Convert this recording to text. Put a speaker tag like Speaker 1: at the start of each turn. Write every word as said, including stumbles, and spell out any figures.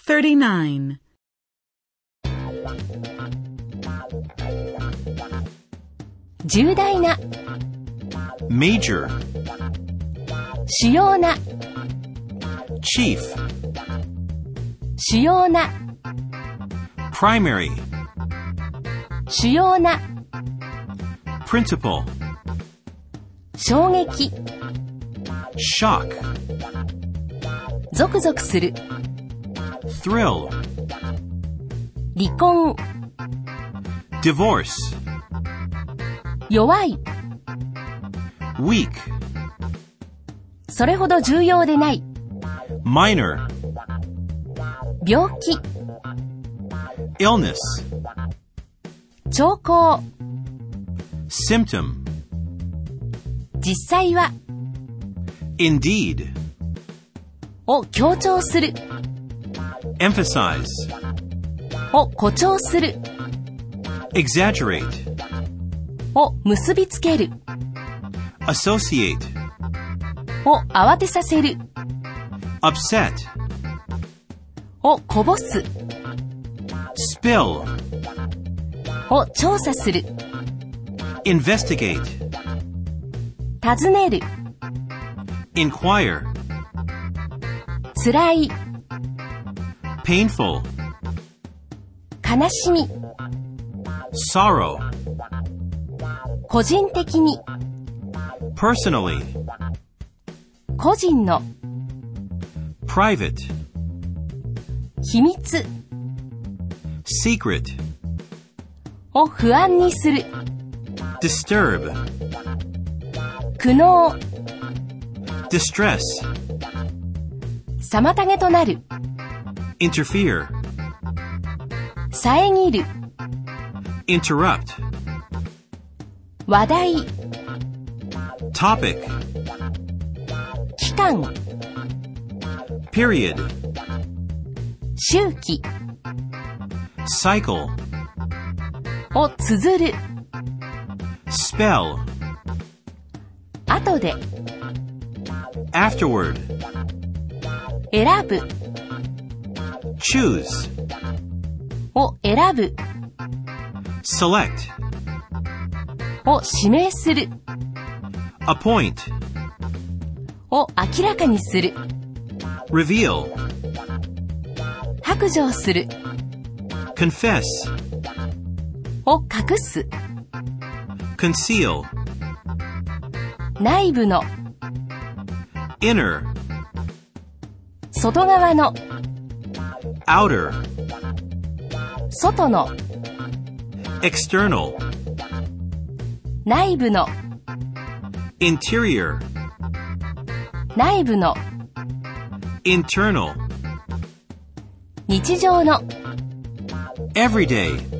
Speaker 1: thirty-nine.
Speaker 2: 重大な
Speaker 3: Major.
Speaker 2: 主要な
Speaker 3: Chief.
Speaker 2: 主要な
Speaker 3: Primary.
Speaker 2: 主要な
Speaker 3: Principal.
Speaker 2: 衝撃
Speaker 3: Shock.
Speaker 2: ゾクゾクする
Speaker 3: Thrill.
Speaker 2: 離婚
Speaker 3: Divorce.
Speaker 2: 弱い
Speaker 3: Weak.
Speaker 2: それほど重要でない
Speaker 3: Minor.
Speaker 2: 病気
Speaker 3: Illness.
Speaker 2: 兆候
Speaker 3: Symptom.
Speaker 2: 実際は
Speaker 3: Indeed.
Speaker 2: を強調する
Speaker 3: Emphasize.
Speaker 2: を誇張する
Speaker 3: Exaggerate.
Speaker 2: を結びつける
Speaker 3: Associate.
Speaker 2: を慌てさせる
Speaker 3: Upset.
Speaker 2: をこぼす
Speaker 3: Spill.
Speaker 2: を調査する
Speaker 3: Investigate.
Speaker 2: 尋ねる
Speaker 3: Inquire.
Speaker 2: 辛い
Speaker 3: Painful.
Speaker 2: 悲しみ
Speaker 3: Sorrow.
Speaker 2: 個人的に
Speaker 3: Personally.
Speaker 2: 個人の
Speaker 3: Private.
Speaker 2: 秘密
Speaker 3: Secret.
Speaker 2: を不安にする
Speaker 3: Disturb.
Speaker 2: 苦悩
Speaker 3: Distress.
Speaker 2: 妨げとなる
Speaker 3: Interfere.
Speaker 2: 遮る
Speaker 3: Interrupt.
Speaker 2: 話題
Speaker 3: Topic.
Speaker 2: 期間
Speaker 3: Period.
Speaker 2: 周期
Speaker 3: Cycle.
Speaker 2: を綴る
Speaker 3: Spell.
Speaker 2: 後で
Speaker 3: Afterward.
Speaker 2: 選ぶ
Speaker 3: Choose.
Speaker 2: を選ぶ
Speaker 3: Select.
Speaker 2: を指名する
Speaker 3: Appoint.
Speaker 2: を明らかにする
Speaker 3: Reveal.
Speaker 2: 白状する
Speaker 3: Confess.
Speaker 2: を隠す
Speaker 3: Conceal.
Speaker 2: 内部の
Speaker 3: Inner.
Speaker 2: 外側の
Speaker 3: Outer.
Speaker 2: 外の
Speaker 3: External.
Speaker 2: 内部の
Speaker 3: Interior.
Speaker 2: 内部の
Speaker 3: Internal.
Speaker 2: 日常の
Speaker 3: Everyday.